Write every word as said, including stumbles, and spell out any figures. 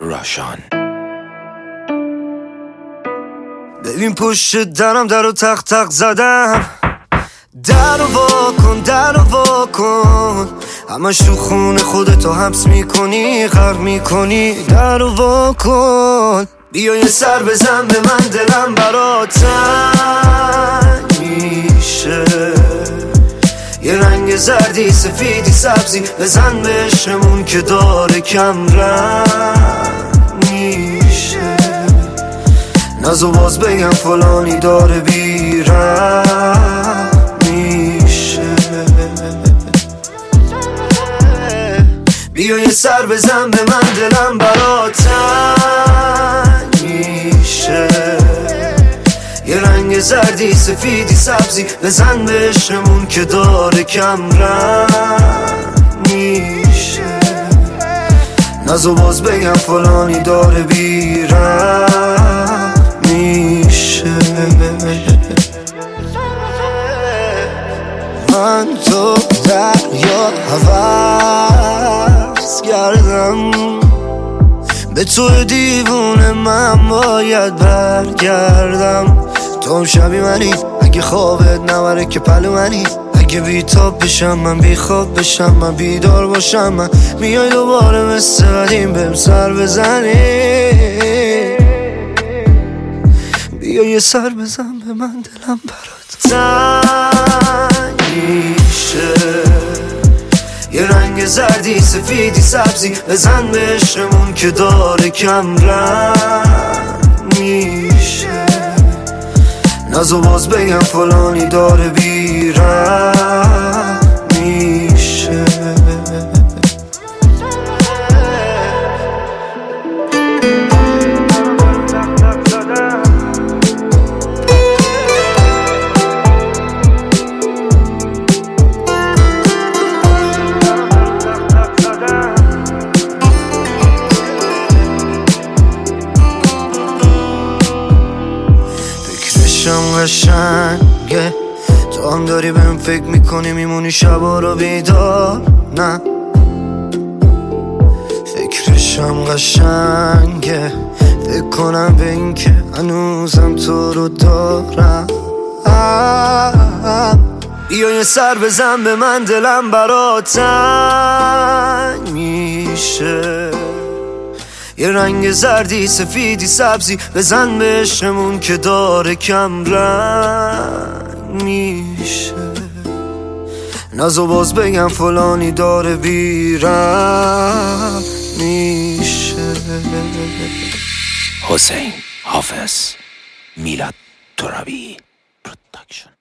راشان. ببین پشت درم در و تق تق زدم، در رو وا کن در رو وا کن، همش تو خونه خودتو حبس میکنی غرق میکنی، در رو وا کن. بیا یه سر بزن به من، دلم برات تنگ میشه، یه رنگ زردی سفیدی سبزی بزن به عشقمون که داره کم رنگ میشه، نزو باز بگم فلانی داره بیرم میشه. بیا یه سر بزن به من، دلم برات تنگ میشه، یه رنگ زردی سفیدی سبزی بزن به عشقمون که داره کم رنگ میشه، نزو باز بگم فلانی داره بیرم میشه. من تو دریا حوض کردم، به تو دیوونه من باید برگردم. تو هم شبی منی، اگه خوابت نبره که پلو منی، اگه بیتاب بشم من بی خواب بشم من بیدار باشم من، میای دوباره مثل قدیم بهم سر بزنی. بیا یه سر بزن به من، دلم برات تنگ میشه، یه رنگ زردی سفیدی سبزی بزن به عشقمون که داره کم رنگ میشه، نزو باز بگم فلانی داره بیرم میشه. فکرشم قشنگه، تو هم داری بهم فکر میکنی میمونی شبا رو بیدار، نه فکرشم قشنگه، فکر کنم به این که هنوزم تو رو دارم. بیا یه سر بزن به من، دلم برات تنگ میشه، یه رنگ زردی سفیدی سبزی بزن به عشقمون که داره کم رنگ میشه، نزو باز بگم فلانی داره بیرم میشه. حسین حافظ، میلاد ترابی پروداکشن.